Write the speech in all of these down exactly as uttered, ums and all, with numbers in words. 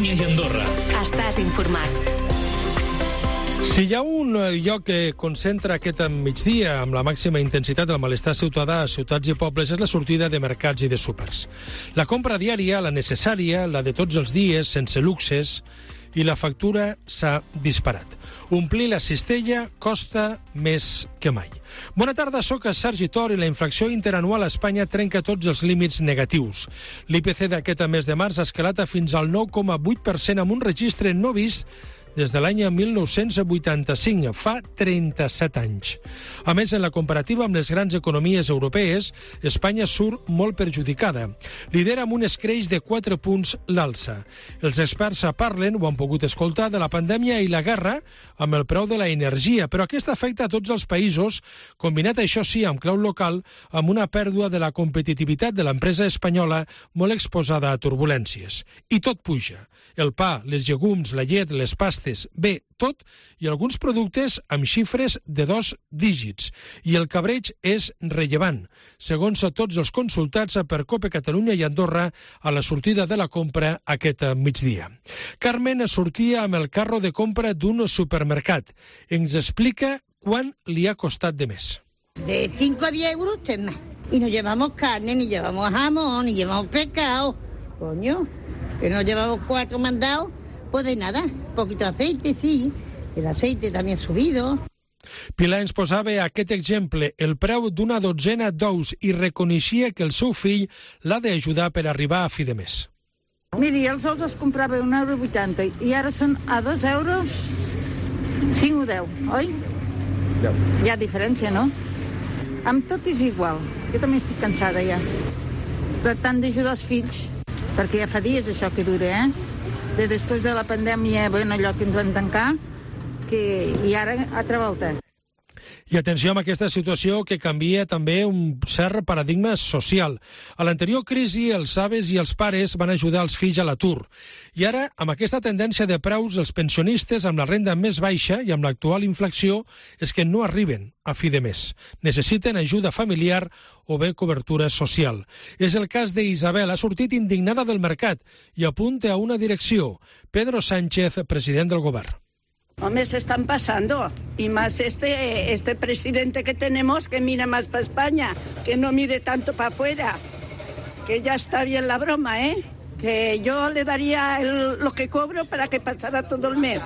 Catalunya i Andorra. Estàs informat. Si hi ha un lloc que concentra aquest migdia amb la màxima intensitat del malestar ciutadà a ciutats i pobles és la sortida de mercats i de súpers. La compra diària, la necessària, la de tots els dies, sense luxes, i la factura s'ha disparat. Omplir la cistella costa més que mai. Bona tarda, soc Sergi Tor i la inflació interanual a Espanya trenca tots els límits negatius. L'I P C d'aquest mes de març ha escalat fins al nou coma vuit per cent amb un registre no vist des de l'any mil nou-cents vuitanta-cinc, fa trenta-set anys. A més, en la comparativa amb les grans economies europees, Espanya surt molt perjudicada. Lidera amb un escreix de quatre punts l'alça. Els experts parlen, ho han pogut escoltar, de la pandèmia i la guerra amb el preu de l'energia, però aquesta afecta a tots els països, combinat això sí amb clau local, amb una pèrdua de la competitivitat de l'empresa espanyola molt exposada a turbulències. I tot puja. El pa, les llegums, la llet, les pastes, bé, tot, i alguns productes amb xifres de dos dígits. I el cabreig és rellevant, segons tots els consultats per Cope Catalunya i Andorra a la sortida de la compra aquest migdia. Carmen sortia amb el carro de compra d'un supermercat. Ens explica quant li ha costat de més. De cinco a diez euros más. Y no llevamos carne, ni llevamos jamón, ni llevamos pescado. Coño, que no llevamos cuatro mandados. Pues de nada, un poquito de aceite, sí. El aceite también ha subido. Pilar ens posava aquest exemple, el preu d'una dotzena d'ous, i reconeixia que el seu fill l'ha d'ajudar per arribar a fi de mes. Miri, els ous es comprava un euro vuitanta i ara són a dos euros cinc o deu, oi? Deu. Hi ha diferència, no? Amb tot és igual. Jo també estic cansada ja. De tant d'ajudar els fills, perquè ja fa dies això que dura, eh? De després de la pandèmia, bueno, allò que ens van tancar, que, i ara altra volta. I atenció amb aquesta situació que canvia també un cert paradigma social. A l'anterior crisi, els avis i els pares van ajudar els fills a l'atur. I ara, amb aquesta tendència de preus, els pensionistes amb la renda més baixa i amb l'actual inflació és que no arriben a fi de mes. Necessiten ajuda familiar o bé cobertura social. És el cas d'Isabel, ha sortit indignada del mercat i apunta a una direcció. Pedro Sánchez, president del govern. Hombre, se están pasando. Y más este, este presidente que tenemos que mira más para España, que no mire tanto para afuera. Que ya está bien la broma, ¿eh? Que yo le daría el, lo que cobro para que pasara todo el mes.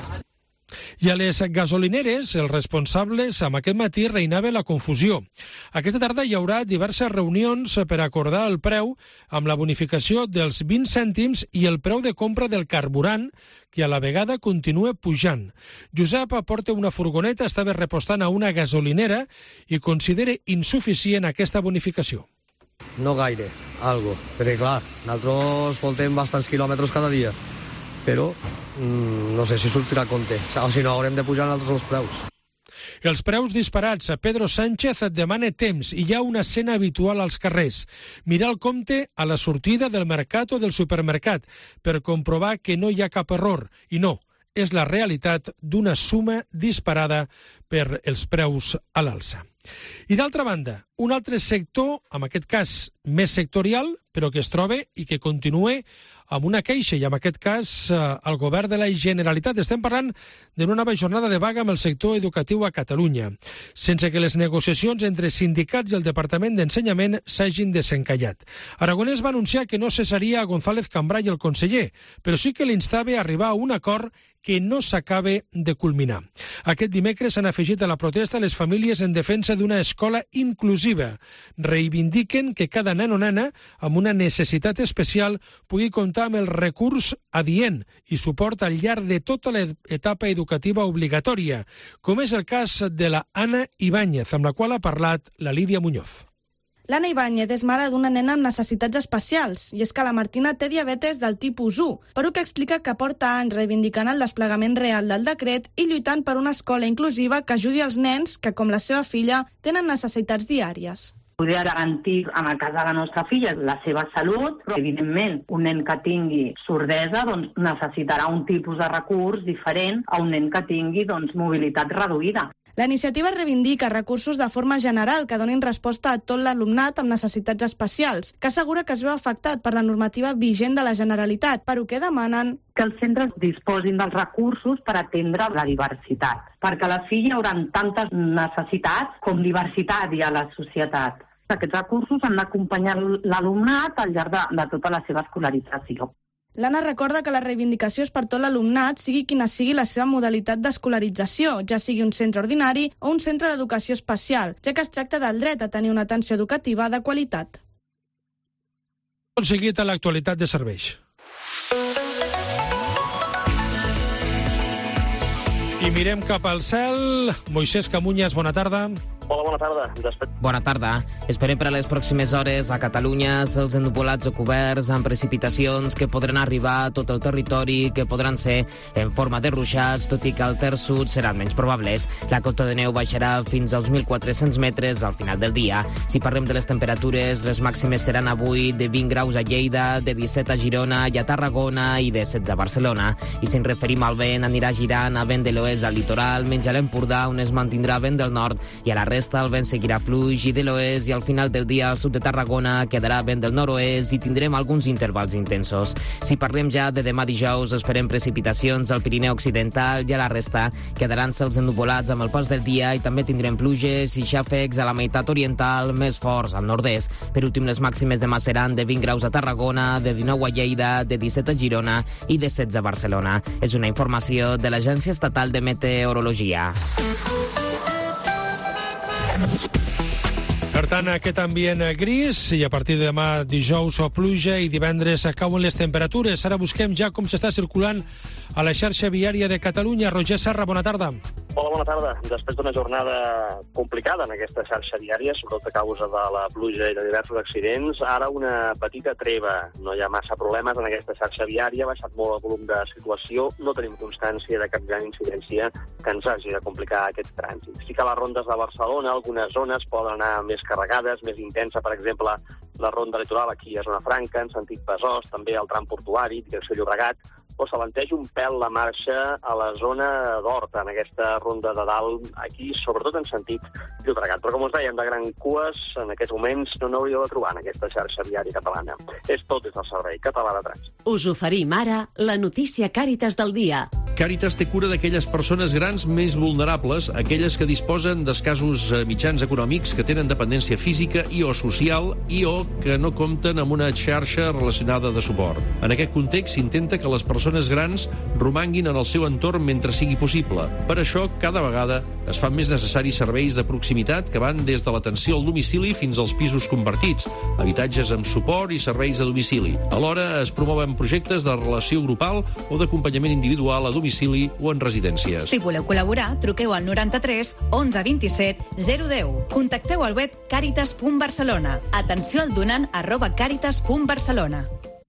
I a les gasolineres, els responsables, amb aquest matí reinava la confusió. Aquesta tarda hi haurà diverses reunions per acordar el preu amb la bonificació dels vint cèntims i el preu de compra del carburant, que a la vegada continua pujant. Josep aporta una furgoneta, estava repostant a una gasolinera i considera insuficient aquesta bonificació. No gaire, algo, perquè clar, nosaltres portem bastants quilòmetres cada dia, però mm, no sé si sortirà a compte, o si no haurem de pujar nosaltres els preus. Els preus disparats. Pedro Sánchez et demana temps i hi ha una escena habitual als carrers. Mirar el compte a la sortida del mercat o del supermercat per comprovar que no hi ha cap error. I no, és la realitat d'una suma disparada per els preus a l'alça. I d'altra banda, un altre sector, en aquest cas més sectorial, però que es troba i que continua amb una queixa, i en aquest cas eh, el govern de la Generalitat. Estem parlant d'una nova jornada de vaga amb el sector educatiu a Catalunya, sense que les negociacions entre sindicats i el Departament d'Ensenyament s'hagin desencallat. Aragonès va anunciar que no cessaria a González Cambray, el conseller, però sí que l'instava a arribar a un acord que no s'acabe de culminar. Aquest dimecres s'han afegit a la protesta les famílies en defensa d'una escola inclusiva. Reivindiquen que cada nen o nena amb una necessitat especial pugui comptar amb el recurs adient i suport al llarg de tota l'etapa educativa obligatòria, com és el cas de la Anna Ibáñez, amb la qual ha parlat la Lídia Muñoz. L'Anna Ibáñez és mare d'una nena amb necessitats especials, i és que la Martina té diabetes del tipus u, però que explica que porta anys reivindicant el desplegament real del decret i lluitant per una escola inclusiva que ajudi els nens que, com la seva filla, tenen necessitats diàries. Poder garantir, en el cas de la nostra filla, la seva salut, però evidentment un nen que tingui sordesa doncs, necessitarà un tipus de recurs diferent a un nen que tingui doncs, mobilitat reduïda. La iniciativa reivindica recursos de forma general que donin resposta a tot l'alumnat amb necessitats especials, que assegura que es veu afectat per la normativa vigent de la Generalitat, però que demanen que els centres disposin dels recursos per atendre la diversitat, perquè a la fi hi haurà tantes necessitats com diversitat hi ha a la societat. Aquests recursos han d'acompanyar l'alumnat al llarg de, de tota la seva escolarització. L'Anna recorda que la reivindicació és per tot l'alumnat, sigui quina sigui la seva modalitat d'escolarització, ja sigui un centre ordinari o un centre d'educació especial, ja que es tracta del dret a tenir una atenció educativa de qualitat. Tot seguit a l'actualitat de serveis. I mirem cap al cel. Moisès Camunyes, bona tarda. Hola, bona tarda. Després... Bona tarda. Esperem per a les pròximes hores a Catalunya cels ennuvolats o coberts amb precipitacions que podran arribar a tot el territori, que podran ser en forma de ruixats, tot i que al terç sud seran menys probables. La cota de neu baixarà fins als mil quatre-cents metres al final del dia. Si parlem de les temperatures, les màximes seran avui de vint graus a Lleida, de disset a Girona i a Tarragona i de setze a Barcelona. I si ens referim al vent, anirà girant a vent de l'oest al litoral, menys a l'Empordà, on es mantindrà vent del nord, i a la resta el vent seguirà fluix i de l'oest, i al final del dia al sud de Tarragona quedarà vent del nord-oest i tindrem alguns intervals intensos. Si parlem ja de demà dijous, esperem precipitacions al Pirineu Occidental i a la resta quedaran cels ennuvolats amb el pas del dia i també tindrem pluges i xàfecs a la meitat oriental, més forts al nord-est. Per últim, les màximes demà seran de vint graus a Tarragona, de dinou a Lleida, de disset a Girona i de setze a Barcelona. És una informació de l'Agència Estatal de Meteorologia. Per tant, aquest ambient gris, i a partir de demà dijous o pluja i divendres cauen les temperatures. Ara busquem ja com s'està circulant a la xarxa viària de Catalunya. Roger Serra, bona tarda. Hola, bona tarda. Després d'una jornada complicada en aquesta xarxa viària, sobretot a causa de la pluja i de diversos accidents, ara una petita treva. No hi ha massa problemes en aquesta xarxa viària, ha baixat molt el volum de circulació, no tenim constància de cap gran incidència que ens hagi de complicar aquest trànsit. Sí que a les rondes de Barcelona algunes zones poden anar més carregades, més intensa, per exemple, la ronda litoral aquí a Zona Franca, en sentit Besòs, també el tram portuari, direcció Llobregat, o s'alenteix un pèl la marxa a la zona d'Horta, en aquesta ronda de dalt, aquí, sobretot en sentit Llobregat. Però, com us dèiem, de gran cues, en aquests moments no n'hauríeu de trobar en aquesta xarxa viària catalana. És tot des del Servei Català de Trànsit. Us oferim ara la notícia Càritas del dia. Càritas té cura d'aquelles persones grans més vulnerables, aquelles que disposen d'escassos mitjans econòmics, que tenen dependència física i o social i o que no compten amb una xarxa relacionada de suport. En aquest context s'intenta que les persones grans romanguin en el seu entorn mentre sigui possible. Per això, cada vegada es fan més necessaris serveis de proximitat que van des de l'atenció al domicili fins als pisos compartits, habitatges amb suport i serveis a domicili. Alhora es promouen projectes de relació grupal o d'acompanyament individual a domicili o en residències. Si voleu col·laborar, truqueu al noranta-tres onze vint-i-set zero deu. Contacteu al web caritas punt barcelona. Atenció al donant arroba caritas punt barcelona.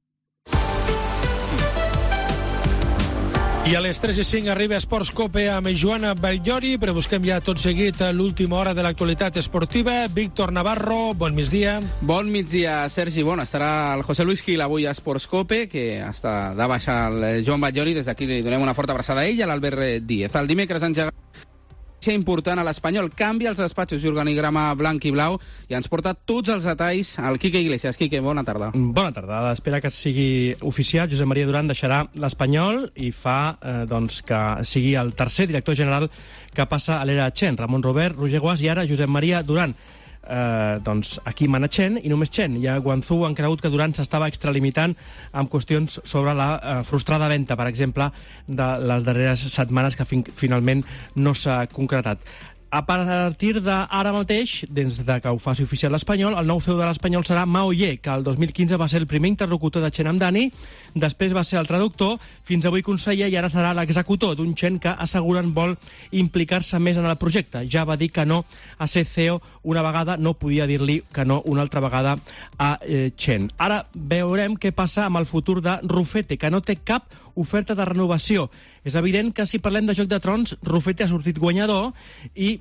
I a les tres i cinc arriba Esports Cope amb Joana Bellori, però busquem ja tot seguit l'última hora de l'actualitat esportiva. Víctor Navarro, bon migdia. Bon migdia, Sergi. Bueno, estarà el José Luis Gil avui a Esports Cope, que està de baixa el Joan Bellori. Des d'aquí li donem una forta abraçada a ell i a l'Albert Díez. El dimecres engega important a l'Espanyol, canvia els despatxos i organigrama blanc i blau i ens porta tots els detalls al Quique Iglesias. Quique, bona tarda. Bona tarda. A l'espera que sigui oficial, Josep Maria Duran deixarà l'Espanyol i fa eh, doncs, que sigui el tercer director general que passa a l'era Chen. Ramon Robert, Roger Guas i ara Josep Maria Duran. Eh, doncs aquí mana Chen i només Chen. Ja a Guangzhou han cregut que Duran s'estava extralimitant amb qüestions sobre la eh, frustrada venda, per exemple, de les darreres setmanes que fin finalment no s'ha concretat. A partir d'ara mateix, des de que ho faci oficial l'Espanyol, el nou C E O de l'Espanyol serà Mao Ye, que el dos mil quinze va ser el primer interlocutor de Chen amb Dani, després va ser el traductor, fins avui conseller, i ara serà l'executor d'un Chen que asseguren vol implicar-se més en el projecte. Ja va dir que no a ser C E O una vegada, no podia dir-li que no una altra vegada a eh, Chen. Ara veurem què passa amb el futur de Rufete, que no té cap oferta de renovació. És evident que si parlem de Joc de Trons, Rufete ha sortit guanyador i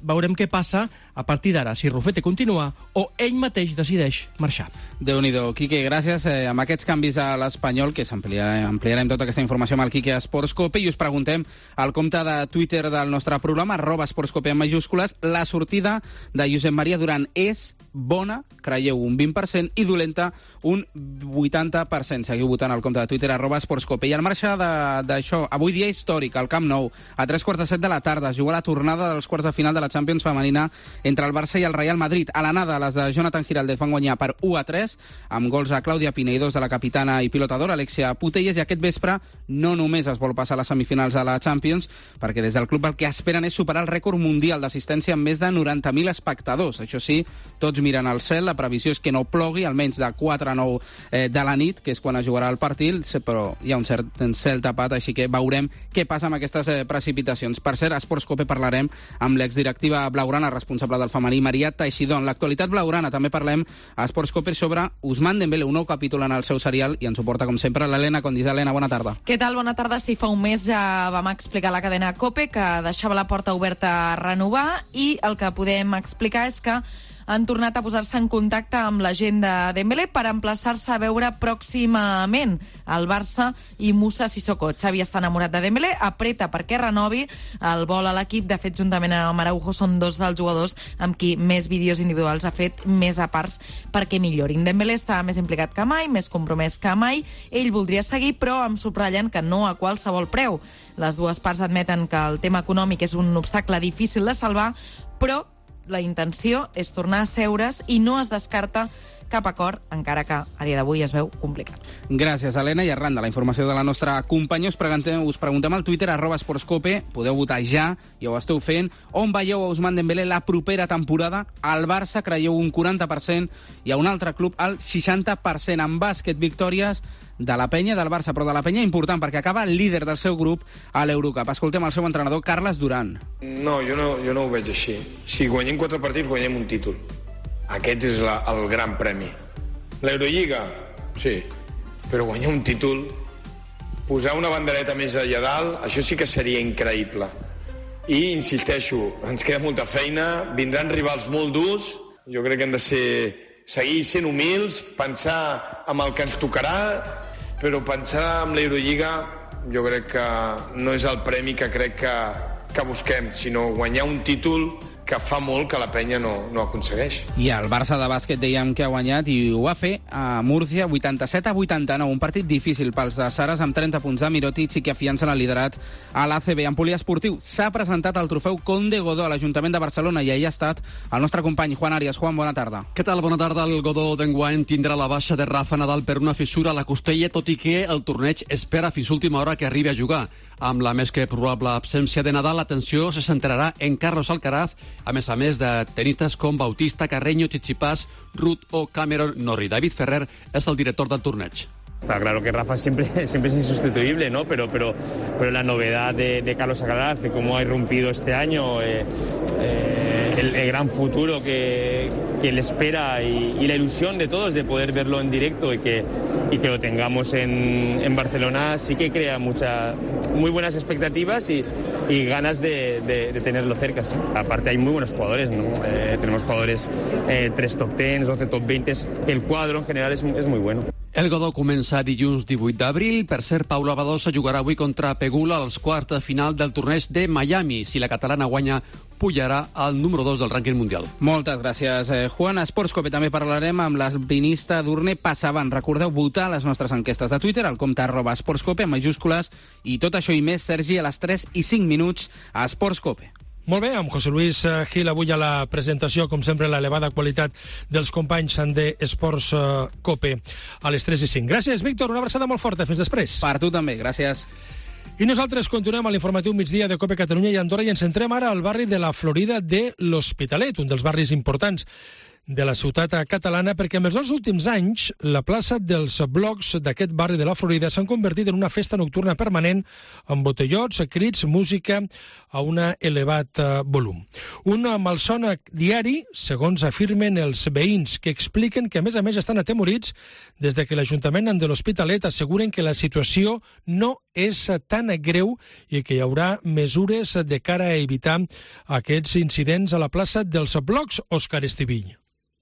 veurem què passa a partir d'ara, si Rufete continua o ell mateix decideix marxar. Déu-n'hi-do. Quique, gràcies. Eh, amb aquests canvis a l'Espanyol, que s'ampliarem ampliarem tota aquesta informació amb el Quique Esportscope, i us preguntem al compte de Twitter del nostre programa, arroba Esportscope en majúscules, la sortida de Josep Maria Duran és bona, creieu, un vint per cent, i dolenta, un vuitanta per cent. Seguiu votant al compte de Twitter, arroba Esportscope. I al marge d'això, avui dia històric, al Camp Nou, a tres quarts de set de la tarda, es juga la tornada dels quarts de final de la Champions femenina entre el Barça i el Real Madrid. A l'anada, les de Jonathan Giraldez van guanyar per u a tres, amb gols a Clàudia Pina i dos de la capitana i pilotadora, Alexia Putellas, i aquest vespre no només es vol passar a les semifinals de la Champions, perquè des del club el que esperen és superar el rècord mundial d'assistència amb més de noranta mil espectadors. Això sí, tots miren al cel, la previsió és que no plogui, almenys de quatre a nou eh, de la nit, que és quan es jugarà el partit, però hi ha un cert cel tapat, així que veurem què passa amb aquestes eh, precipitacions. Per cert, a Esportscope parlarem amb l'exdirectiva blaugrana responsable del femení, Maria Teixidó. En l'actualitat blaugrana també parlem a Esportscope sobre Ousmane Dembélé, un nou capítol en el seu serial, i ens ho porta, com sempre, l'Helena Condis. Helena, bona tarda. Què tal? Bona tarda. Sí, fa un mes ja vam explicar a la cadena COPE que deixava la porta oberta a renovar, i el que podem explicar és que han tornat a posar-se en contacte amb la gent de Dembélé per emplaçar-se a veure pròximament el Barça i Moussa Sissoko. Xavi està enamorat de Dembélé, apreta perquè renovi, el vol a l'equip. De fet, juntament amb Araujo, són dos dels jugadors amb qui més vídeos individuals ha fet, més a parts perquè millorin. Dembélé està més implicat que mai, més compromès que mai. Ell voldria seguir, però em subratllen que no a qualsevol preu. Les dues parts admeten que el tema econòmic és un obstacle difícil de salvar, però la intenció és tornar a seure's i no es descarta cap acord, encara que a dia d'avui es veu complicat. Gràcies, Helena. I arran de la informació de la nostra companya, us preguntem, us preguntem al Twitter, arroba Esportscope, podeu votar ja, ja ho esteu fent, on veieu a Ousmane Dembélé la propera temporada. Al Barça creieu un quaranta per cent i a un altre club el seixanta per cent. En bàsquet, victòries de la penya del Barça, però de la penya important, perquè acaba el líder del seu grup a l'Eurocup. Escoltem el seu entrenador, Carles Duran. No, jo no, jo no ho veig així. Si guanyem quatre partits, guanyem un títol. Aquest és la, el gran premi. L'Eurolliga, sí, però guanyar un títol, posar una bandereta més allà dalt, això sí que seria increïble. I, insisteixo, ens queda molta feina, vindran rivals molt durs, jo crec que hem de ser, seguir sent humils, pensar en el que ens tocarà, però pensar en l'Eurolliga jo crec que no és el premi que crec que, que busquem, sinó guanyar un títol que fa molt que la penya no, no aconsegueix. I el Barça de bàsquet dèiem que ha guanyat, i ho va fer a Múrcia, vuitanta-set a vuitanta-nou, un partit difícil pels de Saras, amb trenta punts de Mirotic, i que afiancen el liderat a l'A C B. En poliesportiu s'ha presentat el trofeu Conde Godó a l'Ajuntament de Barcelona, i ahí ha estat el nostre company Juan Arias. Juan, bona tarda. Què tal? Bona tarda. El Godó d'enguany tindrà la baixa de Rafa Nadal per una fissura a la costella, tot i que el torneig espera fins última hora que arribi a jugar. Amb la més que probable absència de Nadal, l'atenció se centrarà en Carlos Alcaraz, a més a més de tenistes com Bautista, Carreño, Tsitsipas, Ruud o Cameron Norrie. David Ferrer és el director del torneig. Está claro que Rafa siempre, siempre es insustituible, ¿no? Pero, pero, pero la novedad de, de Carlos Alcaraz, de cómo ha irrumpido este año, eh, eh, el, el gran futuro que, que le espera y, y la ilusión de todos de poder verlo en directo y que, y que lo tengamos en, en Barcelona, sí que crea mucha, muy buenas expectativas y, y ganas de, de, de tenerlo cerca. ¿Sí? Aparte hay muy buenos jugadores, ¿no? Eh, tenemos jugadores, eh, tres top tens, doce top veinte, el cuadro en general es, es muy bueno. El Godó comença dilluns divuit d'abril. Per cert, Paula Badosa jugarà avui contra Pegula als quarts de final del torneig de Miami. Si la catalana guanya, pujarà al número dos del rànquing mundial. Moltes gràcies, Juan. A Esportscope també parlarem amb l'alpinista Durne Passavant. Recordeu votar les nostres enquestes de Twitter al compte arroba Esportscope en majúscules, i tot això i més, Sergi, a les tres i cinc minuts a Esportscope. Molt bé, amb José Luis Gil avui a la presentació, com sempre, l'elevada qualitat dels companys de Esports Cope a les tres i cinc. Gràcies, Víctor, una abraçada molt forta. Fins després. Per tu també, gràcies. I nosaltres continuem a l'informatiu migdia de Cope Catalunya i Andorra, i ens centrem ara al barri de la Florida de l'Hospitalet, un dels barris importants de la ciutat catalana, perquè en els dos últims anys la plaça dels blocs d'aquest barri de la Florida s'han convertit en una festa nocturna permanent amb botellots, crits, música a un elevat volum. Un malson diari, segons afirmen els veïns, que expliquen que a més a més estan atemorits des de que l'Ajuntament de l'Hospitalet asseguren que la situació no és tan greu i que hi haurà mesures de cara a evitar aquests incidents a la plaça dels blocs. Òscar Estivill.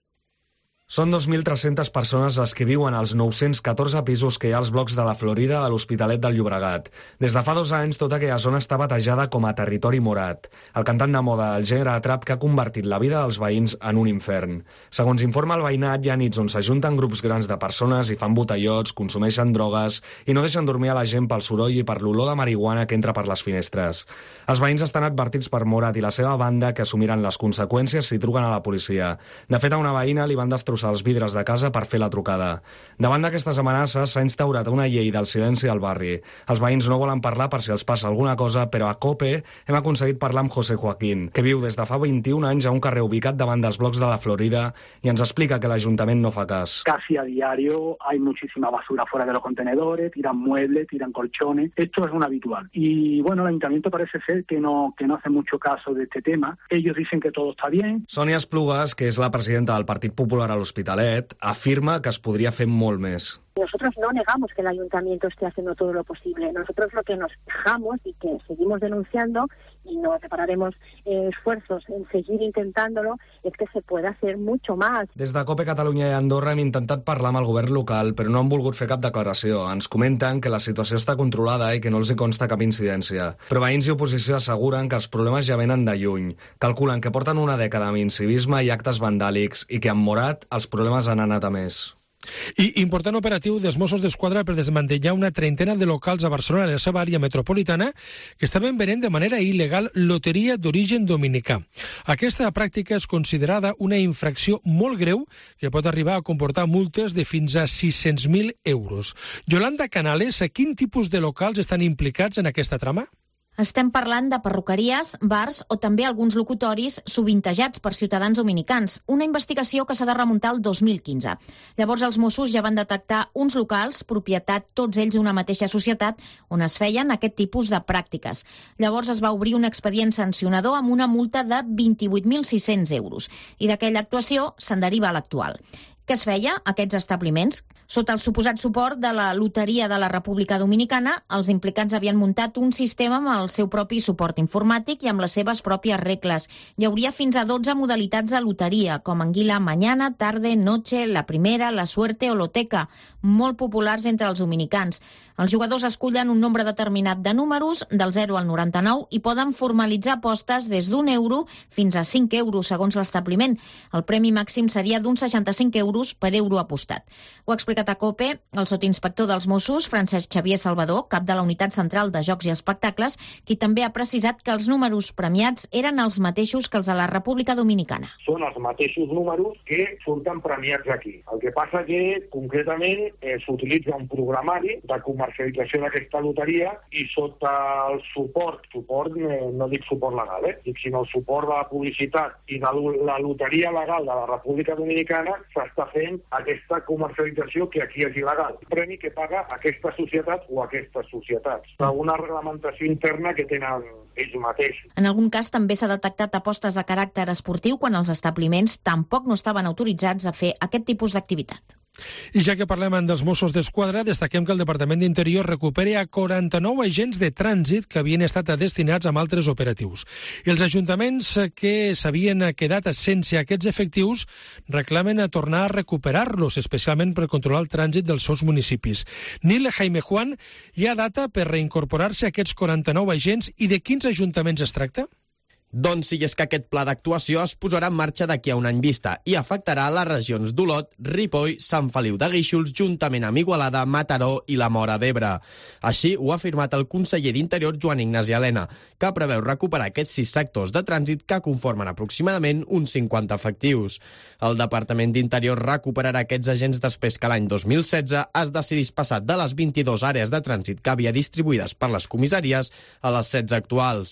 Són dos mil tres-centes persones les que viuen als nou-cents catorze pisos que hi ha als blocs de la Florida a l'Hospitalet del Llobregat. Des de fa dos anys, tota aquella zona està batejada com a territori morat. El cantant de moda del gènere trap que ha convertit la vida dels veïns en un infern. Segons informa el veïnat, hi ha nits on s'ajunten grups grans de persones i fan botellots, consumeixen drogues i no deixen dormir a la gent pel soroll i per l'olor de marihuana que entra per les finestres. Els veïns estan advertits per Morat i la seva banda que assumiran les conseqüències si truquen a la policia. De fet, a una veïna li van destrossar els vidres de casa per fer la trucada. Davant d'aquestes amenaces s'ha instaurat una llei del silenci al barri. Els veïns no volen parlar per si els passa alguna cosa, però a COPE hem aconseguit parlar amb José Joaquín, que viu des de fa vint-i-un anys a un carrer ubicat davant dels blocs de la Florida i ens explica que l'Ajuntament no fa cas. Casi a diario hay muchísima basura fuera de los contenedores, tiran muebles, tiran colchones. Esto es un habitual. Y bueno, el Ayuntamiento parece ser que no, que no hace mucho caso de este tema. Ellos dicen que todo está bien. Sonia Esplugas, que és la presidenta del Partit Popular a l'Hospitalet, afirma que es podria fer molt més. Nosotros no negamos que el ayuntamiento esté haciendo todo lo posible. Nosotros lo que nos quejamos y que seguimos denunciando y no separaremos eh, esfuerzos en seguir intentándolo es que se pueda hacer mucho más. Des de COPE Catalunya i Andorra hem intentat parlar amb el govern local, però no han volgut fer cap declaració. Ens comenten que la situació està controlada i que no els hi consta cap incidència. Però veïns i oposició asseguren que els problemes ja venen de lluny. Calculen que porten una dècada amb incivisme i actes vandàlics i que amb Morat els problemes han anat a més. I important operatiu dels Mossos d'Esquadra per desmantellar una trentena de locals a Barcelona i la seva àrea metropolitana que estaven venent de manera il·legal loteria d'origen dominicà. Aquesta pràctica és considerada una infracció molt greu que pot arribar a comportar multes de fins a sis-cents mil euros. Yolanda Canales, quin tipus de locals estan implicats en aquesta trama? Estem parlant de perruqueries, bars o també alguns locutoris sovintejats per ciutadans dominicans, una investigació que s'ha de remuntar al dos mil quinze. Llavors els Mossos ja van detectar uns locals, propietat tots ells d'una mateixa societat, on es feien aquest tipus de pràctiques. Llavors es va obrir un expedient sancionador amb una multa de vint-i-vuit mil sis-cents euros i d'aquella actuació se'n deriva a l'actual. Què es feia a aquests establiments? Sota el suposat suport de la Loteria de la República Dominicana, els implicats havien muntat un sistema amb el seu propi suport informàtic i amb les seves pròpies regles. Hi hauria fins a dotze modalitats de loteria, com Anguila Mañana, Tarde, Noche, La Primera, La Suerte o Loteca, molt populars entre els dominicans. Els jugadors escullen un nombre determinat de números, del zero al noranta-nou, i poden formalitzar apostes des d'un euro fins a cinc euros, segons l'establiment. El premi màxim seria d'uns seixanta-cinc euros per euro apostat. Ho ha explicat a COPE el sotinspector dels Mossos, Francesc Xavier Salvador, cap de la Unitat Central de Jocs i Espectacles, qui també ha precisat que els números premiats eren els mateixos que els de la República Dominicana. Són els mateixos números que surten premiats aquí. El que passa que, concretament, eh, s'utilitza un programari de comercialització d'aquesta loteria i sota el suport, suport eh, no dic suport legal, eh, dic sinó el suport de la publicitat i de la loteria legal de la República Dominicana s'està fent aquesta comercialització que aquí és il·legal. Premi que paga aquesta societat o aquestes societats. Una reglamentació interna que tenen ells mateixos. En algun cas també s'ha detectat apostes de caràcter esportiu quan els establiments tampoc no estaven autoritzats a fer aquest tipus d'activitat. I ja que parlem dels Mossos d'Esquadra, destaquem que el Departament d'Interior recupera a quaranta-nou agents de trànsit que havien estat destinats a altres operatius. I els ajuntaments que s'havien quedat sense aquests efectius reclamen a tornar a recuperar-los, especialment per controlar el trànsit dels seus municipis. Nil Jaime Juan, hi ha data per reincorporar-se a aquests quaranta-nou agents i de quins ajuntaments es tracta? Doncs sí, és que aquest pla d'actuació es posarà en marxa d'aquí a un any vista i afectarà les regions d'Olot, Ripoll, Sant Feliu de Guíxols, juntament amb Igualada, Mataró i la Móra d'Ebre. Així ho ha afirmat el conseller d'Interior, Joan Ignasi Elena, que preveu recuperar aquests sis sectors de trànsit que conformen aproximadament uns cinquanta efectius. El Departament d'Interior recuperarà aquests agents després que l'any dos mil setze es decidís passar de les vint-i-dues àrees de trànsit que havia distribuïdes per les comissaries a les setze actuals.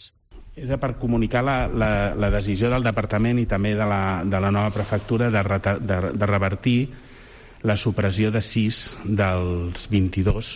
era per comunicar la, la, la decisió del departament i també de la, de la nova prefectura de, reta, de, de revertir la supressió de sis dels vint-i-dos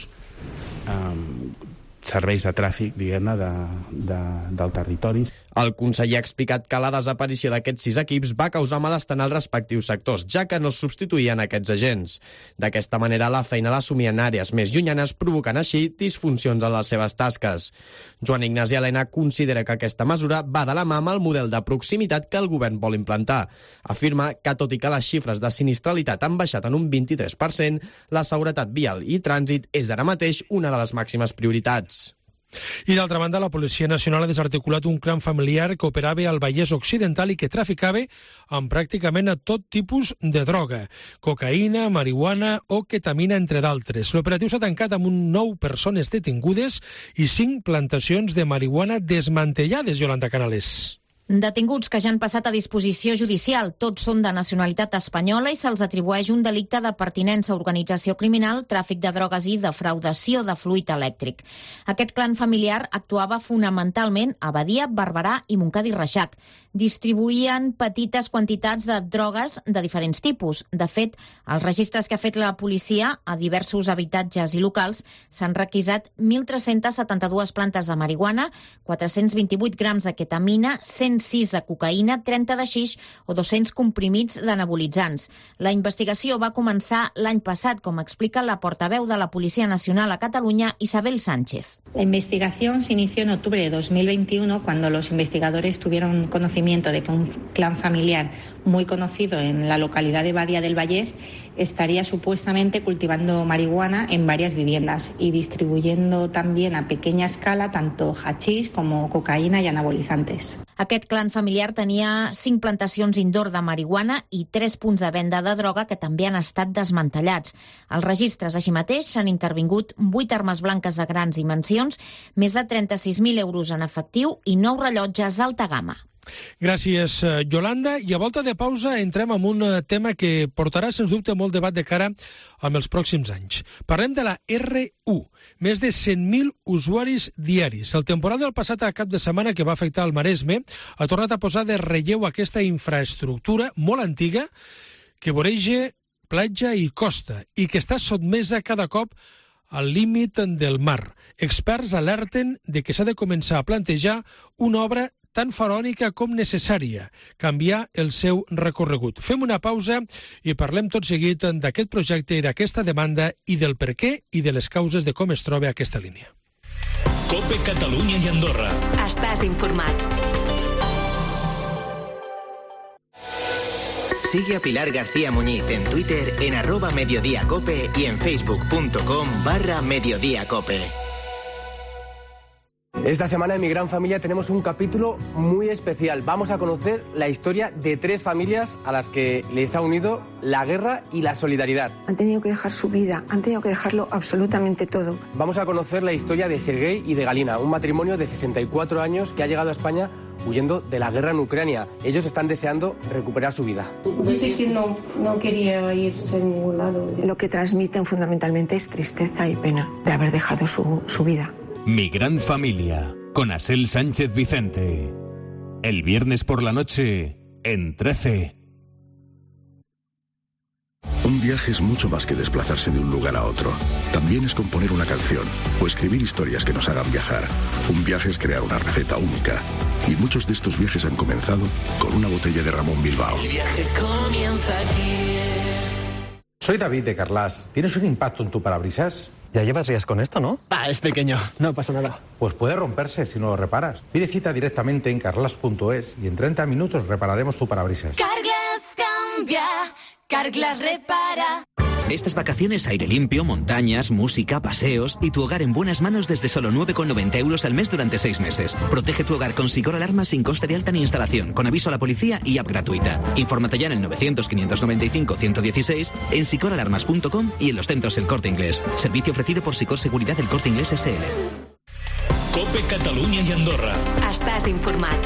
eh, serveis de tràfic, diguem-ne, de, de, del territori. El conseller ha explicat que la desaparició d'aquests sis equips va causar malestar als respectius sectors, ja que no es substituïen aquests agents. D'aquesta manera, la feina l'assumien àrees més llunyanes, provocant així disfuncions en les seves tasques. Joan Ignasi Elena considera que aquesta mesura va de la mà amb el model de proximitat que el govern vol implantar. Afirma que, tot i que les xifres de sinistralitat han baixat en un vint-i-tres per cent, la seguretat vial i trànsit és ara mateix una de les màximes prioritats. I d'altra banda, la Policia Nacional ha desarticulat un clan familiar que operava al Vallès Occidental i que traficava amb pràcticament a tot tipus de droga, cocaïna, marihuana o ketamina, entre d'altres. L'operatiu s'ha tancat amb un nou persones detingudes i cinc plantacions de marihuana desmantellades, Yolanda Canales. Detinguts que ja han passat a disposició judicial. Tots són de nacionalitat espanyola i se'ls atribueix un delicte de pertinença a organització criminal, tràfic de drogues i defraudació de fluid elèctric. Aquest clan familiar actuava fonamentalment a Badia, Barberà i Montcada i Reixac. Distribuïen petites quantitats de drogues de diferents tipus. De fet, els registres que ha fet la policia a diversos habitatges i locals s'han requisat mil tres-cents setanta-dues plantes de marihuana, quatre-cents vint-i-vuit grams de ketamina, cent sis de cocaïna, trenta de xix o dos-cents comprimits d'anabolitzants. La investigació va començar l'any passat, com explica la portaveu de la Policia Nacional a Catalunya, Isabel Sánchez. La investigación se inició en octubre de dos mil veintiuno, cuando los investigadores tuvieron conocimiento de que un clan familiar muy conocido en la localidad de Badia del Vallès estaría supuestamente cultivando marihuana en varias viviendas y distribuyendo también a pequeña escala tanto hachís como cocaïna i anabolizantes. Aquest clan familiar tenia cinc plantacions indoor de marihuana i tres punts de venda de droga que també han estat desmantellats. Als registres, així mateix, s'han intervingut vuit armes blanques de grans dimensions, més de trenta-sis mil euros en efectiu i nou rellotges d'alta gamma. Gràcies, Yolanda. I a volta de pausa entrem en un tema que portarà, sens dubte, molt debat de cara amb els pròxims anys. Parlem de la erre u. Més de cent mil usuaris diaris. El temporal del passat cap de setmana que va afectar el Maresme ha tornat a posar de relleu aquesta infraestructura molt antiga que voreja platja i costa i que està sotmesa cada cop al límit del mar. Experts alerten de que s'ha de començar a plantejar una obra tan faraònica com necessària, canviar el seu recorregut. Fem una pausa i parlem tot seguit d'aquest projecte i d'aquesta demanda i del per què i de les causes de com es troba aquesta línia. COPE Catalunya i Andorra. Estàs informat. Sigue a Pilar García Muñiz en Twitter en arroba mediodíacope y en facebook.com barra mediodíacope. Esta semana en Mi Gran Familia tenemos un capítulo muy especial. Vamos a conocer la historia de tres familias a las que les ha unido la guerra y la solidaridad. Han tenido que dejar su vida, han tenido que dejarlo absolutamente todo. Vamos a conocer la historia de Sergei y de Galina, un matrimonio de sesenta y cuatro años que ha llegado a España huyendo de la guerra en Ucrania. Ellos están deseando recuperar su vida. Dice que no, no quería irse a ningún lado. Lo que transmiten fundamentalmente es tristeza y pena de haber dejado su, su vida. Mi Gran Familia, con Asel Sánchez Vicente. El viernes por la noche, en trece. Un viaje es mucho más que desplazarse de un lugar a otro. También es componer una canción o escribir historias que nos hagan viajar. Un viaje es crear una receta única. Y muchos de estos viajes han comenzado con una botella de Ramón Bilbao. El viaje comienza aquí. Soy David de Carlas. ¿Tienes un impacto en tu parabrisas? Ya llevas días con esto, ¿no? Ah, es pequeño, no pasa nada. Pues puede romperse si no lo reparas. Pide cita directamente en carglass punto es y en treinta minutos repararemos tu parabrisas. Carglass cambia, Carglass repara. Estas vacaciones, aire limpio, montañas, música, paseos y tu hogar en buenas manos desde solo nueve con noventa euros al mes durante seis meses. Protege tu hogar con Sicor Alarma sin coste de alta ni instalación, con aviso a la policía y app gratuita. Infórmate ya en el novecientos, quinientos noventa y cinco, ciento dieciséis, en sicor alarmas punto com y en los centros El Corte Inglés. Servicio ofrecido por Sicor Seguridad del Corte Inglés ese ele. COPE Catalunya i Andorra. Estàs informat.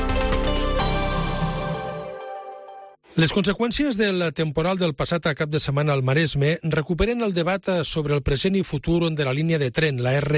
Les conseqüències del temporal del passat cap de setmana al Maresme recuperen el debat sobre el present i futur de la línia de tren, la erre u.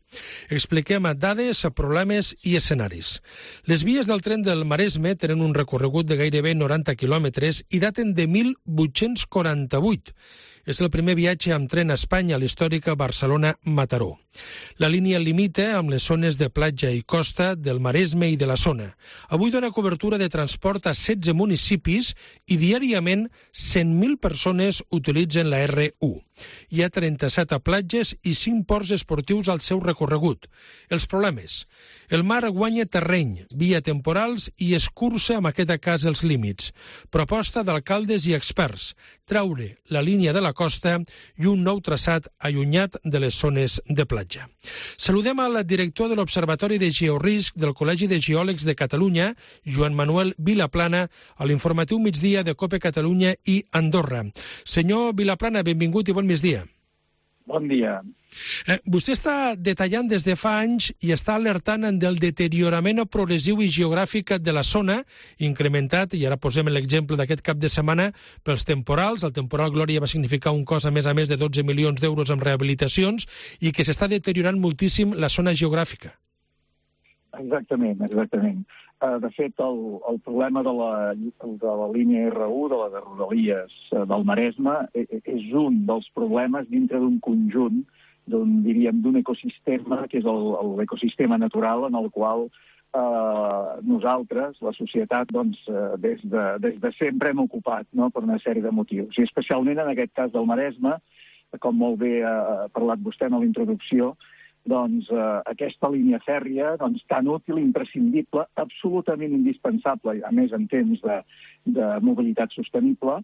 Expliquem dades, problemes i escenaris. Les vies del tren del Maresme tenen un recorregut de gairebé noranta quilòmetres i daten de mil vuit-cents quaranta-vuit. És el primer viatge amb tren a Espanya a l'històrica Barcelona-Mataró. La línia limita amb les zones de platja i costa del Maresme i de la zona. Avui dona cobertura de transport a setze municipis i diàriament cent mil persones utilitzen la erre u. Hi ha trenta-set platges i cinc ports esportius al seu recorregut. Els problemes. El mar guanya terreny, via temporals i escurça amb aquest cas els límits. Proposta d'alcaldes i experts. Traure la línia de la costa i un nou traçat allunyat de les zones de platja. Saludem al director de l'Observatori de Georisc del Col·legi de Geòlegs de Catalunya, Joan Manuel Vilaplana, a l'informatiu migdia de COPE Catalunya i Andorra. Senyor Vilaplana, benvingut i bon migdia. Bon dia. Eh, vostè està detallant des de fa anys i està alertant del deteriorament progressiu i geogràfic de la zona, incrementat, i ara posem l'exemple d'aquest cap de setmana, pels temporals. El temporal Glòria va significar un cost a més a més de dotze milions d'euros en rehabilitacions i que s'està deteriorant moltíssim la zona geogràfica. Exactament, exactament. Uh, de fet, el, el problema de la, de la línia erre u, de la de Rodalies uh, del Maresme, és un dels problemes dintre d'un conjunt, d'un, diríem, d'un ecosistema, que és l'ecosistema natural en el qual uh, nosaltres, la societat, doncs, uh, des, de, des de sempre hem ocupat, no?, per una sèrie de motius. I especialment en aquest cas del Maresme, com molt bé ha parlat vostè en la introducció, doncs eh, aquesta línia fèrria, doncs, tan útil, imprescindible, absolutament indispensable, a més en temps de, de mobilitat sostenible,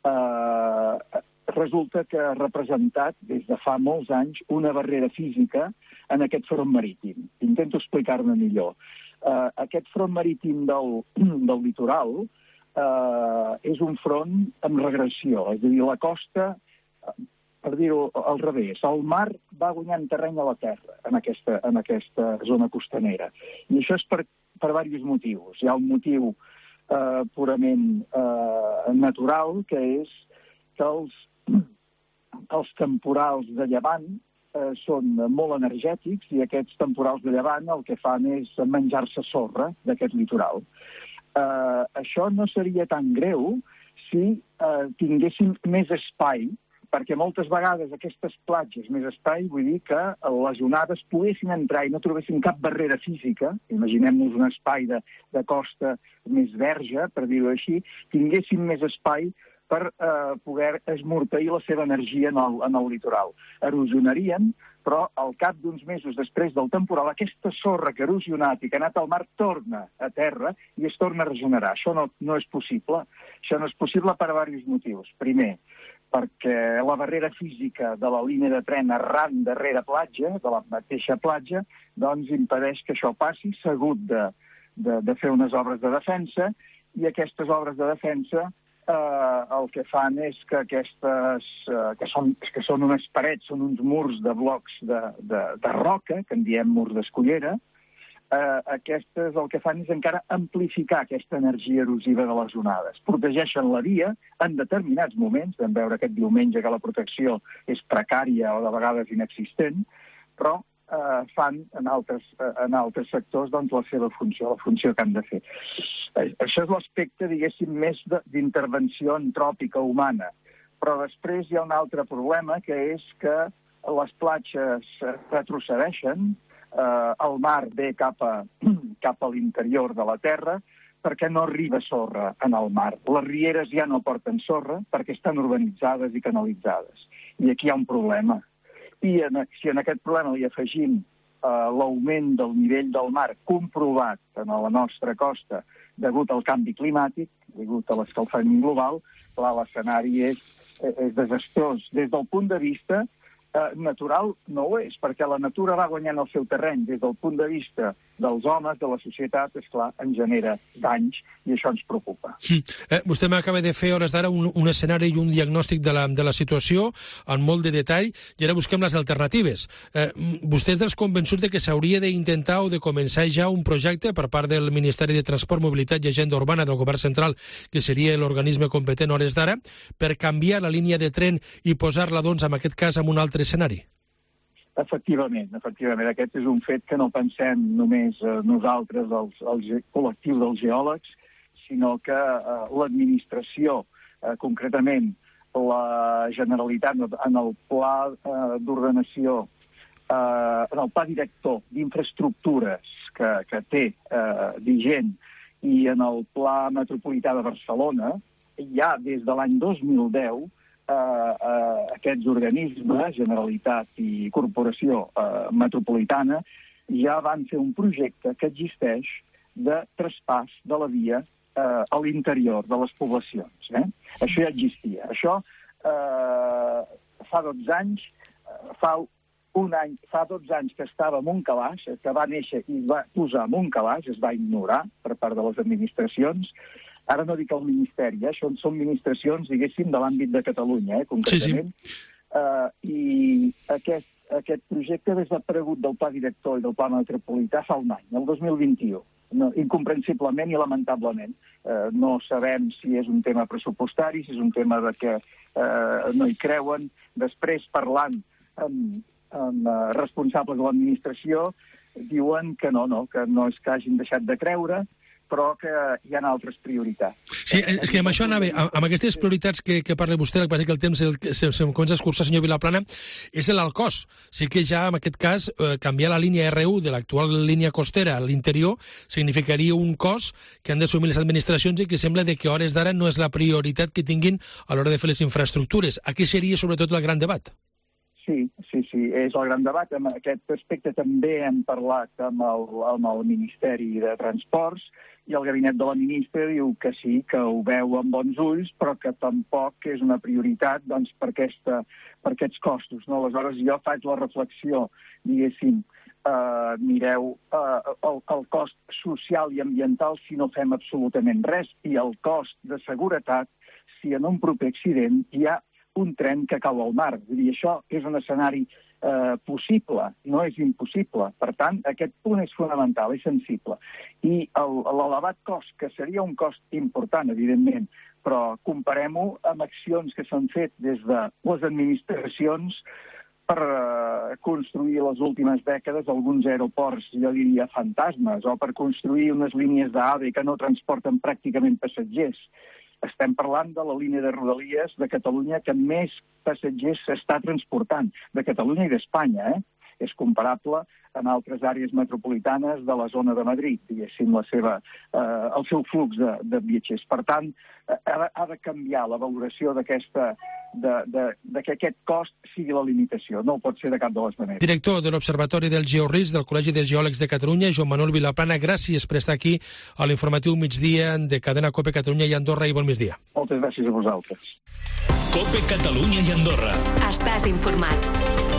eh, resulta que ha representat des de fa molts anys una barrera física en aquest front marítim. Intento explicar-me millor. Eh, aquest front marítim del, del litoral eh, és un front amb regressió, és a dir, la costa... per dir-ho al revés, el mar va guanyant terreny a la terra en aquesta, en aquesta zona costanera. I això és per, per diversos motius. Hi ha un motiu eh, purament eh, natural, que és que els, els temporals de llevant eh, són molt energètics i aquests temporals de llevant el que fan és menjar-se sorra d'aquest litoral. Eh, això no seria tan greu si eh, tinguéssim més espai, perquè moltes vegades aquestes platges més espai, vull dir que les onades poguessin entrar i no trobessin cap barrera física, imaginem-nos un espai de, de costa més verge, per dir-ho així, tinguessin més espai per eh, poder esmorteir la seva energia en el, en el litoral. Erosionarien, però al cap d'uns mesos després del temporal, aquesta sorra que ha erosionat i que ha anat al mar torna a terra i es torna a regenerar. Això no, no és possible. Això no és possible per diversos motius. Primer, perquè la barrera física de la línia de tren arran darrere platja, de la mateixa platja, doncs impedeix que això passi. S'ha hagut de, de, de fer unes obres de defensa i aquestes obres de defensa eh, el que fan és que aquestes, eh, que, són, que són unes parets, són uns murs de blocs de, de, de roca, que en diem murs d'escullera, eh, aquestes el que fan és encara amplificar aquesta energia erosiva de les onades. Protegeixen la via en determinats moments, vam veure aquest diumenge que la protecció és precària o de vegades inexistent, però eh, fan en altres, eh, en altres sectors doncs, la seva funció, la funció que han de fer. Eh, això és l'aspecte, diguéssim, més d'intervenció antròpica humana. Però després hi ha un altre problema, que és que les platges retrocedeixen, Uh, el mar ve cap a, cap a l'interior de la terra perquè no arriba sorra en el mar. Les rieres ja no porten sorra perquè estan urbanitzades i canalitzades. I aquí hi ha un problema. I en, si en aquest problema hi afegim uh, l'augment del nivell del mar comprovat en la nostra costa degut al canvi climàtic, degut a l'escalfament global, clar, l'escenari és, és desastrós. Des del punt de vista Eh, natural no ho és, perquè la natura va guanyant el seu terreny des del punt de vista dels homes, de la societat, esclar, en genera danys i això ens preocupa. Mm. Eh, vostè m'acaba de fer, hores d'ara, un, un escenari i un diagnòstic de la, de la situació en molt de detall i ara busquem les alternatives. Eh, vostè és dels convençuts de que s'hauria d'intentar o de començar ja un projecte per part del Ministeri de Transport, Mobilitat i Agenda Urbana del Govern Central, que seria l'organisme competent hores d'ara, per canviar la línia de tren i posar-la, doncs, en aquest cas, en un altre escenari? Efectivament, efectivament. Aquest és un fet que no pensem només eh, nosaltres, els, el col·lectiu dels geòlegs, sinó que eh, l'administració, eh, concretament la Generalitat, en el pla eh, d'ordenació, eh, en el pla director d'infraestructures que, que té eh, vigent i en el pla metropolità de Barcelona, ja des de l'any dos mil deu, eh, eh, aquests organismes, Generalitat i Corporació eh, Metropolitana, ja van fer un projecte que existeix de traspàs de la via eh, a l'interior de les poblacions. Eh? Això ja existia. Això eh, fa dotze anys, eh, fa un any, fa dotze anys que estava a un calaix, que va néixer i va posar en un calaix, es va ignorar per part de les administracions. Ara no dic el Ministeri, eh? Això són administracions, diguéssim, de l'àmbit de Catalunya, eh, concretament. Sí, sí. Uh, I aquest, aquest projecte ha desaparegut del pla director i del pla metropolità fa un any, el dos mil vint-i-u. No, incomprensiblement i lamentablement. Uh, no sabem si és un tema pressupostari, si és un tema de que uh, no hi creuen. Després, parlant amb, amb uh, responsables de l'administració, diuen que no, no, que no és que hagin deixat de creure, però que hi ha altres prioritats. Sí, és que amb això anava, amb aquestes prioritats que, que parla vostè, el que passa que el temps el, se, se comença a escurçar, senyor Vilaplana, és l'alt cost. Sí que ja, en aquest cas, eh, canviar la línia R u de l'actual línia costera a l'interior significaria un cost que han d'assumir les administracions i que sembla de que a hores d'ara no és la prioritat que tinguin a l'hora de fer les infraestructures. Aquí seria, sobretot, el gran debat. Sí, sí, sí, és el gran debat. En aquest aspecte també hem parlat amb el, amb el Ministeri de Transports i el gabinet de la ministra diu que sí, que ho veu amb bons ulls, però que tampoc és una prioritat doncs, per, aquesta, per aquests costos. No? Aleshores, jo faig la reflexió, diguéssim, eh, mireu eh, el, el cost social i ambiental si no fem absolutament res, i el cost de seguretat si en un proper accident hi ha un tren que cau al mar. Vull dir, això és un escenari eh, possible, no és impossible. Per tant, aquest punt és fonamental, és sensible. I l'elevat cost, que seria un cost important, evidentment, però comparem-ho amb accions que s'han fet des de les administracions per eh, construir les últimes dècades alguns aeroports, jo diria, fantasmes, o per construir unes línies d'AVE que no transporten pràcticament passatgers. Estem parlant de la línia de Rodalies de Catalunya que més passatgers s'està transportant, de Catalunya i d'Espanya, eh? És comparable en altres àrees metropolitanes de la zona de Madrid, diguéssim, la seva, eh, el seu flux de, de viatgers. Per tant, eh, ha, ha de canviar la valoració d'aquesta, de, de, de que aquest cost sigui la limitació. No pot ser de cap de les maneres. Director de l'Observatori del Georisc del Col·legi de Geòlegs de Catalunya, Joan Manuel Vilaplana, gràcies per estar aquí a l'informatiu migdia de Cadena COPE Catalunya i Andorra, i bon migdia. Moltes gràcies a vosaltres. COPE Catalunya i Andorra. Estàs informat.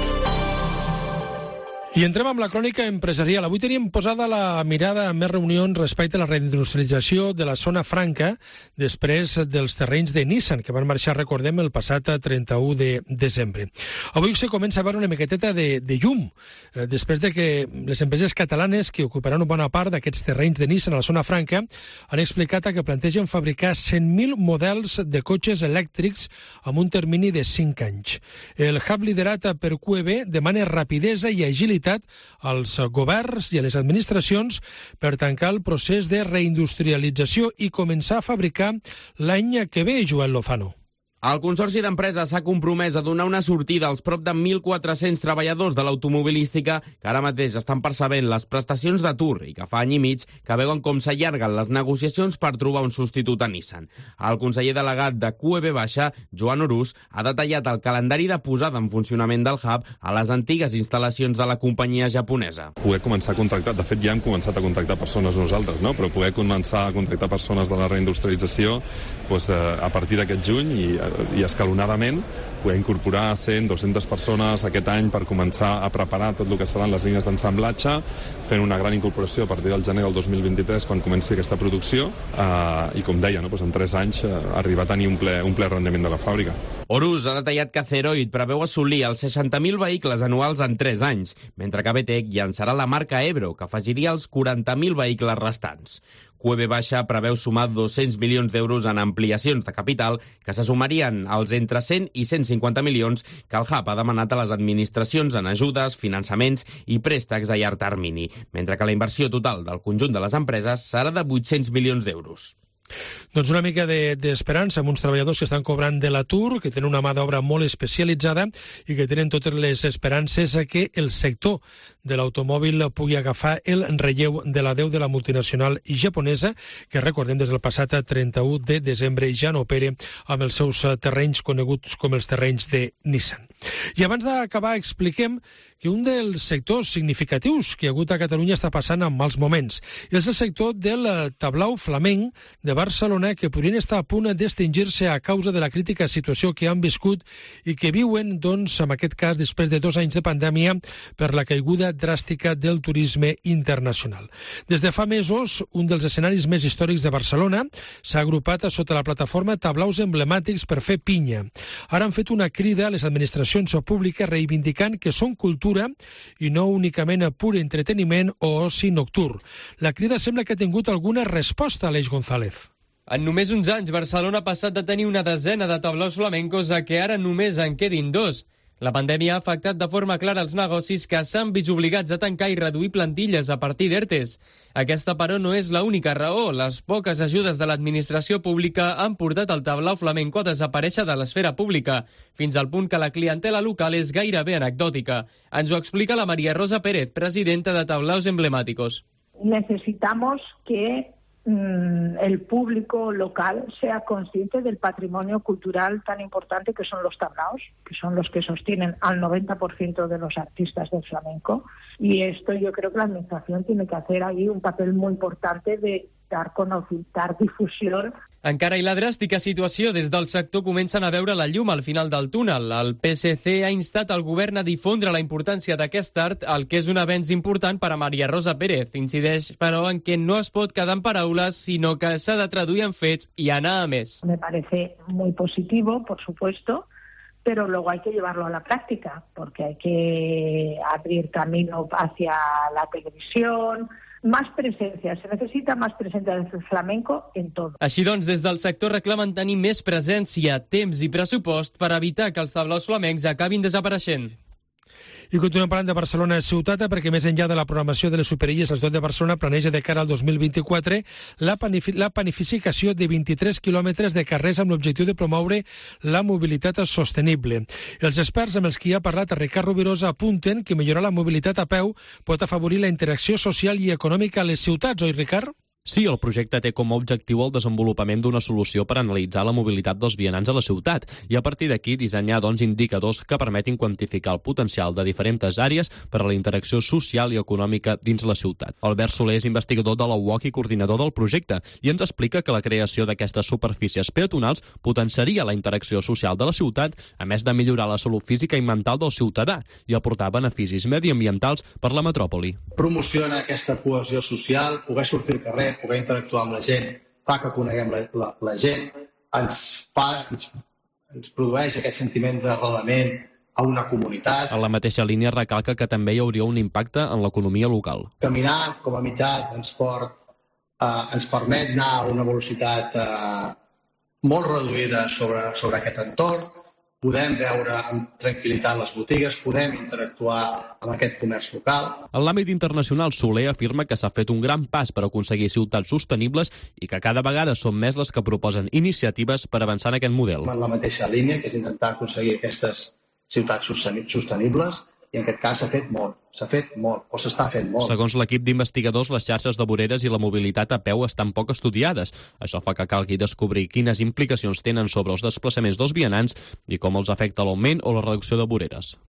I entrem amb la crònica empresarial. Avui teníem posada la mirada en més reunions respecte a la reindustrialització de la zona franca després dels terrenys de Nissan, que van marxar, recordem, el passat trenta-u de desembre. Avui se comença a veure una miqueteta de, de llum, eh, després de que les empreses catalanes que ocuparan una bona part d'aquests terrenys de Nissan a la zona franca han explicat que plantegen fabricar cent mil models de cotxes elèctrics amb un termini de cinc anys. El hub liderat per Q E B demana rapidesa i agilitat als governs i a les administracions per tancar el procés de reindustrialització i començar a fabricar l'any que ve, Joel Lozano. El Consorci d'Empreses s'ha compromès a donar una sortida als prop de mil quatre-cents treballadors de l'automobilística que ara mateix estan percebent les prestacions d'atur i que fa any i mig que veuen com s'allarguen les negociacions per trobar un substitut a Nissan. El conseller delegat de Q E B baixa, Joan Orús, ha detallat el calendari de posada en funcionament del hub a les antigues instal·lacions de la companyia japonesa. Poder començar a contractar, de fet ja hem començat a contractar persones nosaltres, no? Però poder començar a contractar persones de la reindustrialització doncs, a partir d'aquest juny i i escalonadament poder incorporar cent, dues-centes persones aquest any per començar a preparar tot el que seran les línies d'ensamblatge, fent una gran incorporació a partir del gener del dos mil vint-i-tres quan comenci aquesta producció eh, i com deia, no, doncs en tres anys eh, arribar a tenir un ple, un ple rendiment de la fàbrica. Horus ha detallat que Zeroid preveu assolir els seixanta mil vehicles anuals en tres anys, mentre que B T E C llançarà la marca Ebro, que afegiria els quaranta mil vehicles restants. Q E B preveu sumar dos-cents milions d'euros en ampliacions de capital que se sumarien als entre cent i cent cinquanta milions que el Hub ha demanat a les administracions en ajudes, finançaments i préstecs a llarg termini, mentre que la inversió total del conjunt de les empreses serà de vuit-cents milions d'euros. Doncs una mica d'esperança de, amb uns treballadors que estan cobrant de l'atur, que tenen una mà d'obra molt especialitzada i que tenen totes les esperances a que el sector de l'automòbil pugui agafar el relleu de la deu de la multinacional japonesa, que recordem des del passat trenta-u de desembre ja no opera amb els seus terrenys coneguts com els terrenys de Nissan. I abans d'acabar expliquem que un dels sectors significatius que hi ha hagut a Catalunya està passant en mals moments. És el sector del tablau flamenc de Barcelona, que podrien estar a punt d'extingir-se a causa de la crítica situació que han viscut i que viuen, doncs, en aquest cas, després de dos anys de pandèmia per la caiguda dràstica del turisme internacional. Des de fa mesos, un dels escenaris més històrics de Barcelona s'ha agrupat sota la plataforma Tablaus Emblemàtics per fer pinya. Ara han fet una crida a les administracions públiques reivindicant que són cultura i no únicament a pur entreteniment o oci nocturn. La crida sembla que ha tingut alguna resposta, Aleix González. En només uns anys, Barcelona ha passat de tenir una desena de tablaus flamencos a que ara només en quedin dos. La pandèmia ha afectat de forma clara els negocis que s'han vist obligats a tancar i reduir plantilles a partir d'ERTEs. Aquesta, però, no és l'única raó. Les poques ajudes de l'administració pública han portat el tablau flamenco a desaparèixer de l'esfera pública, fins al punt que la clientela local és gairebé anecdòtica. Ens ho explica la María Rosa Pérez, presidenta de Tablaos Emblemáticos. Necesitamos que el público local sea consciente del patrimonio cultural tan importante que son los tablaos, que son los que sostienen al noventa por ciento de los artistas del flamenco. Y esto yo creo que la administración tiene que hacer ahí un papel muy importante de dar, conocer, dar difusión. Encara i la dràstica situació des del sector comencen a veure la llum al final del túnel. El P S C ha instat el govern a difondre la importància d'aquest art, el que és un avenç important per a María Rosa Pérez. Incideix, però, en que no es pot quedar en paraules, sinó que s'ha de traduir en fets i anar a més. Me parece muy positivo, por supuesto, pero luego hay que llevarlo a la práctica, porque hay que abrir camino hacia la televisión. Más presencia, se necesita más presencia del flamenco en todo. Així doncs, des del sector reclamen tenir més presència, temps i pressupost per evitar que els tablaus flamencs acabin desapareixent. I continuem parlant de Barcelona ciutat, perquè més enllà de la programació de les superilles, la ciutat de Barcelona planeja de cara al dos mil vint-i-quatre la, la planificació de vint-i-tres quilòmetres de carrers amb l'objectiu de promoure la mobilitat sostenible. Els experts amb els qui ha parlat Ricard Rovirosa apunten que millorar la mobilitat a peu pot afavorir la interacció social i econòmica a les ciutats, oi, Ricard? Sí, el projecte té com a objectiu el desenvolupament d'una solució per analitzar la mobilitat dels vianants a la ciutat i a partir d'aquí dissenyar doncs, indicadors que permetin quantificar el potencial de diferents àrees per a la interacció social i econòmica dins la ciutat. Albert Soler és investigador de la U O C i coordinador del projecte i ens explica que la creació d'aquestes superfícies peatonals potenciaria la interacció social de la ciutat, a més de millorar la salut física i mental del ciutadà i aportar beneficis mediambientals per la metròpoli. Promociona aquesta cohesió social, poder sortir al carrer, poder interactuar amb la gent, fa que coneguem la, la, la gent, ens fa, ens, ens produeix aquest sentiment d'arrelament a una comunitat. A la mateixa línia recalca que també hi hauria un impacte en l'economia local. Caminar com a mitjà de transport eh, ens permet anar a una velocitat eh, molt reduïda sobre, sobre aquest entorn, podem veure amb tranquil·litat les botigues, podem interactuar amb aquest comerç local. En l'àmbit internacional, Soler afirma que s'ha fet un gran pas per aconseguir ciutats sostenibles i que cada vegada són més les que proposen iniciatives per avançar en aquest model. En la mateixa línia, que és intentar aconseguir aquestes ciutats sostenibles, i en aquest cas s'ha fet molt, s'ha fet molt, o s'està fent molt. Segons l'equip d'investigadors, les xarxes de voreres i la mobilitat a peu estan poc estudiades. Això fa que calgui descobrir quines implicacions tenen sobre els desplaçaments dels vianants i com els afecta l'augment o la reducció de voreres.